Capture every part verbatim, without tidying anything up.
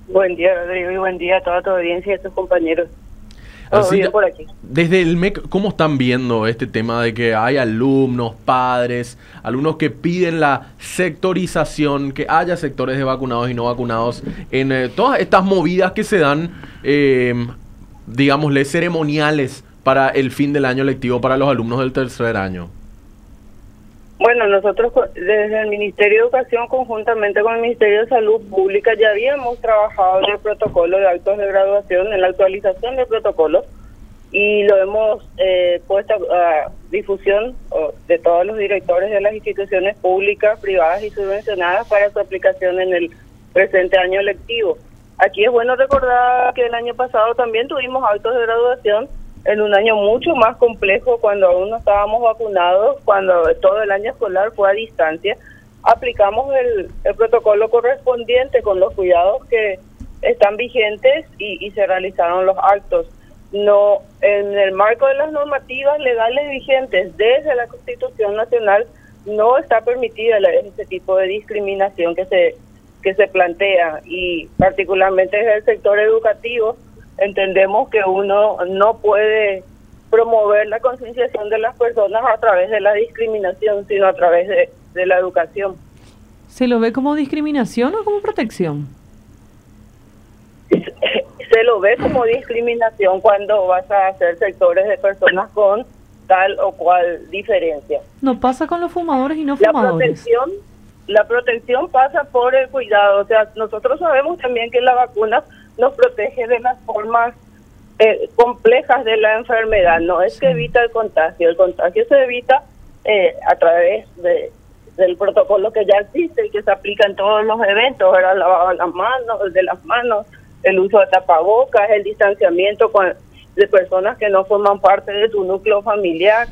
Buen día, Rodrigo, y buen día a toda tu audiencia y a tus compañeros. Todo Así, bien por aquí. desde el M E C, ¿cómo están viendo este tema de que hay alumnos, padres, alumnos que piden la sectorización, que haya sectores de vacunados y no vacunados en eh, todas estas movidas que se dan, eh, digámosle, ceremoniales para el fin del año lectivo para los alumnos del tercer año? Bueno, nosotros co- desde el Ministerio de Educación, conjuntamente con el Ministerio de Salud Pública, ya habíamos trabajado en el protocolo de actos de graduación, en la actualización del protocolo, y lo hemos eh, puesto a difusión o, de todos los directores de las instituciones públicas, privadas y subvencionadas para su aplicación en el presente año lectivo. Aquí es bueno recordar que el año pasado también tuvimos actos de graduación en un año mucho más complejo, cuando aún no estábamos vacunados, cuando todo el año escolar fue a distancia. Aplicamos el, el protocolo correspondiente con los cuidados que están vigentes y, y se realizaron los actos. No, en el marco de las normativas legales vigentes desde la Constitución Nacional no está permitida la, ese tipo de discriminación que se que se plantea, y particularmente desde el sector educativo entendemos que uno no puede promover la concienciación de las personas a través de la discriminación, sino a través de, de la educación. ¿Se lo ve como discriminación o como protección? Se lo ve como discriminación cuando vas a hacer sectores de personas con tal o cual diferencia. ¿No pasa con los fumadores y no La fumadores? protección, la protección pasa por el cuidado. O sea, nosotros sabemos también que la vacuna nos protege de las formas eh, complejas de la enfermedad. No es que evita el contagio, el contagio se evita eh, a través de del protocolo que ya existe y que se aplica en todos los eventos, era el lavado de las manos, de las manos, el uso de tapabocas, el distanciamiento con, de personas que no forman parte de tu núcleo familiar.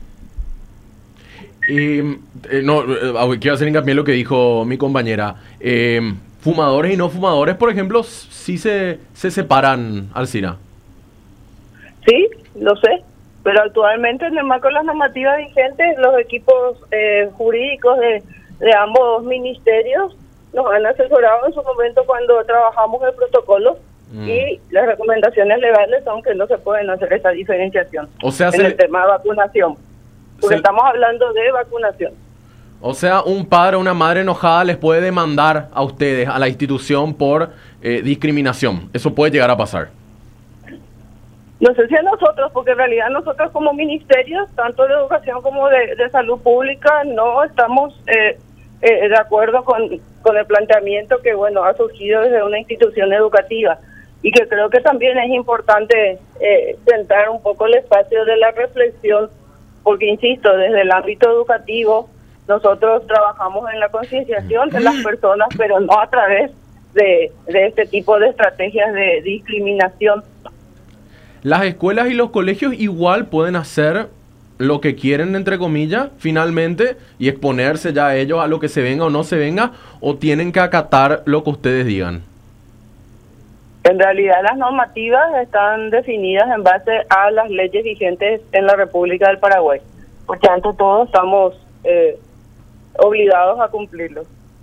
Y, eh, no, eh, quiero hacer hincapié en lo que dijo mi compañera. Eh, fumadores y no fumadores, por ejemplo, sí se, se separan, Alcira. Sí, lo sé, pero actualmente en el marco de las normativas vigentes, los equipos eh, jurídicos de, de ambos ministerios nos han asesorado en su momento cuando trabajamos el protocolo, mm. y las recomendaciones legales son que no se pueden hacer esa diferenciación o sea, en se... el tema de vacunación, porque se... estamos hablando de vacunación. O sea, un padre o una madre enojada les puede demandar a ustedes, a la institución, por eh, discriminación. Eso puede llegar a pasar. No sé si a nosotros, porque en realidad nosotros como ministerios, tanto de educación como de, de salud pública, no estamos eh, eh, de acuerdo con, con el planteamiento que, bueno, ha surgido desde una institución educativa, y que creo que también es importante eh, centrar un poco el espacio de la reflexión, porque, insisto, desde el ámbito educativo nosotros trabajamos en la concienciación de las personas, pero no a través de, de este tipo de estrategias de discriminación. Las escuelas y los colegios igual pueden hacer lo que quieren, entre comillas, finalmente, y exponerse ya a ellos a lo que se venga o no se venga, o tienen que acatar lo que ustedes digan. En realidad las normativas están definidas en base a las leyes vigentes en la República del Paraguay. Por tanto, todos estamos eh, obligados a cumplirlo.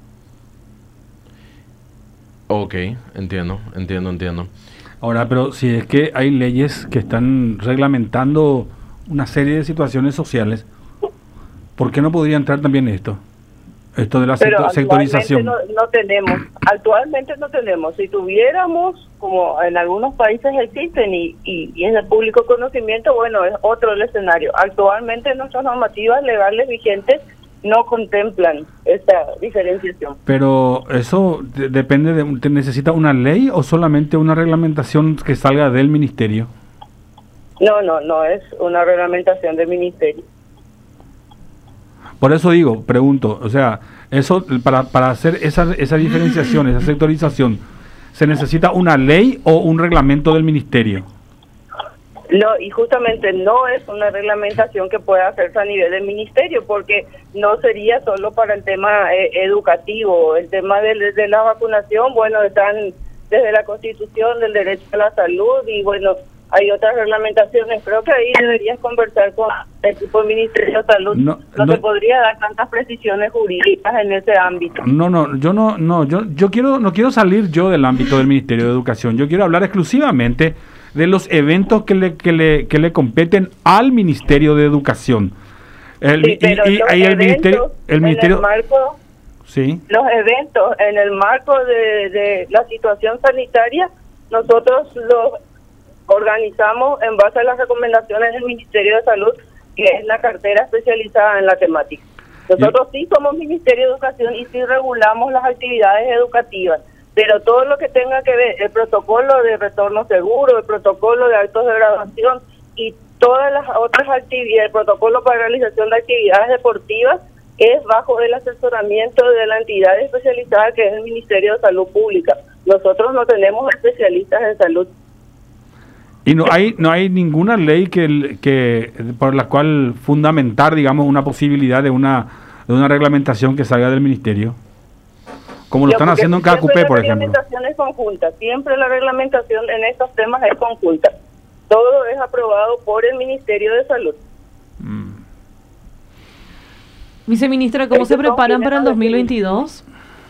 Ok, entiendo, entiendo, entiendo. Ahora, pero si es que hay leyes que están reglamentando una serie de situaciones sociales, ¿por qué no podría entrar también esto? Esto de la Pero sectorización. No, no tenemos, actualmente no tenemos. Si tuviéramos, como en algunos países existen y, y, y es de público conocimiento, bueno, es otro el escenario. Actualmente nuestras normativas legales vigentes no contemplan esta diferenciación. Pero eso de, depende de, ¿te necesita una ley o solamente una reglamentación que salga del ministerio? No, no, no es una reglamentación del ministerio. Por eso digo, pregunto, o sea, eso para para hacer esa esa diferenciación, esa sectorización, ¿se necesita una ley o un reglamento del ministerio? No, y justamente no es una reglamentación que pueda hacerse a nivel del ministerio, porque no sería solo para el tema eh, educativo. El tema de, de la vacunación, bueno, están desde la Constitución del derecho a la salud, y bueno, hay otras reglamentaciones. Creo que ahí deberías conversar con el equipo del Ministerio de Salud. No, No, no. te podría dar tantas precisiones jurídicas en ese ámbito. No, no, yo no, no, yo, yo quiero, no quiero salir yo del ámbito del Ministerio de Educación. Yo quiero hablar exclusivamente de los eventos que le, que le, que le competen al Ministerio de Educación. El, Sí, pero y, y los ahí el eventos ministerio, el en ministerio, el marco, sí. los eventos en el marco de, de la situación sanitaria, nosotros los organizamos en base a las recomendaciones del Ministerio de Salud, que es la cartera especializada en la temática. Nosotros sí somos Ministerio de Educación y sí regulamos las actividades educativas, pero todo lo que tenga que ver el protocolo de retorno seguro, el protocolo de actos de graduación y todas las otras actividades, el protocolo para realización de actividades deportivas, es bajo el asesoramiento de la entidad especializada que es el Ministerio de Salud Pública. Nosotros no tenemos especialistas en salud. Y no hay no hay ninguna ley que, que por la cual fundamentar, digamos, una posibilidad de una de una reglamentación que salga del ministerio, como lo Yo, están porque haciendo en cada siempre cupé, la por ejemplo. reglamentación es conjunta, siempre la reglamentación en estos temas es conjunta. Todo es aprobado por el Ministerio de Salud. Mm. Viceministra, ¿cómo Ellos se no preparan tienen para el nada dos mil veintidós?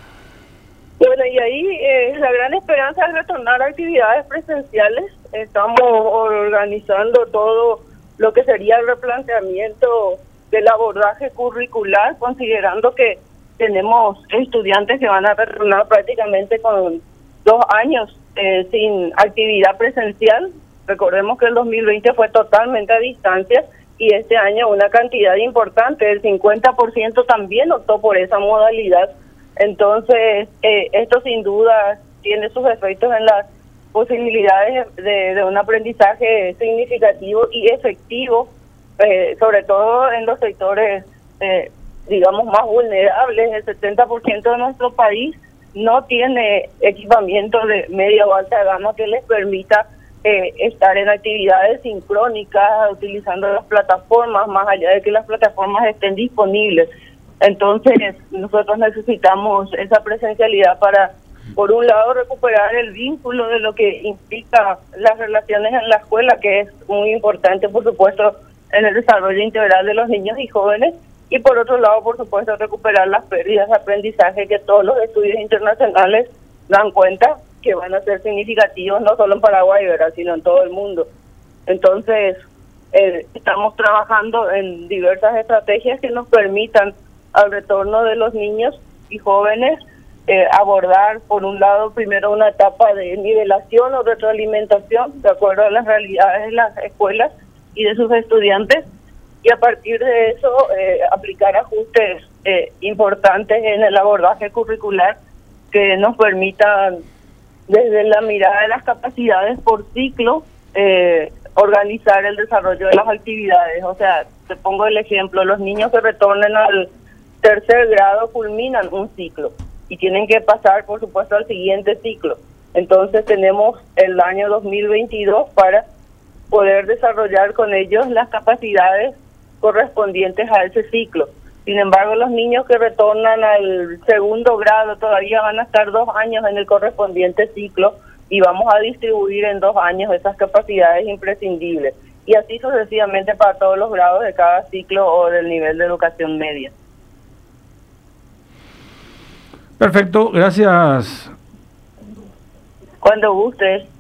Bueno, y ahí eh, la gran esperanza es retornar a actividades presenciales. Estamos organizando todo lo que sería el replanteamiento del abordaje curricular, considerando que tenemos estudiantes que van a retornar prácticamente con dos años eh, sin actividad presencial. Recordemos que el dos mil veinte fue totalmente a distancia y este año una cantidad importante, el cincuenta por ciento también optó por esa modalidad. Entonces, eh, esto sin duda tiene sus efectos en las posibilidades de, de un aprendizaje significativo y efectivo, eh, sobre todo en los sectores, eh, digamos, más vulnerables. El setenta por ciento de nuestro país no tiene equipamiento de media o alta gama que les permita eh, estar en actividades sincrónicas, utilizando las plataformas, más allá de que las plataformas estén disponibles. Entonces, nosotros necesitamos esa presencialidad para, por un lado, recuperar el vínculo de lo que implica las relaciones en la escuela, que es muy importante, por supuesto, en el desarrollo integral de los niños y jóvenes, y por otro lado, por supuesto, recuperar las pérdidas de aprendizaje que todos los estudios internacionales dan cuenta que van a ser significativos, no solo en Paraguay, ¿verdad?, sino en todo el mundo. Entonces, eh, estamos trabajando en diversas estrategias que nos permitan al retorno de los niños y jóvenes, eh, abordar, por un lado, primero una etapa de nivelación o retroalimentación, de acuerdo a las realidades de las escuelas y de sus estudiantes, y a partir de eso eh, aplicar ajustes eh, importantes en el abordaje curricular que nos permitan, desde la mirada de las capacidades por ciclo, eh, organizar el desarrollo de las actividades. O sea, te pongo el ejemplo, los niños que retornen al tercer grado culminan un ciclo y tienen que pasar, por supuesto, al siguiente ciclo. Entonces tenemos el año dos mil veintidós para poder desarrollar con ellos las capacidades correspondientes a ese ciclo. Sin embargo, los niños que retornan al segundo grado todavía van a estar dos años en el correspondiente ciclo y vamos a distribuir en dos años esas capacidades imprescindibles. Y así sucesivamente para todos los grados de cada ciclo o del nivel de educación media. Perfecto, gracias. Cuando gustes.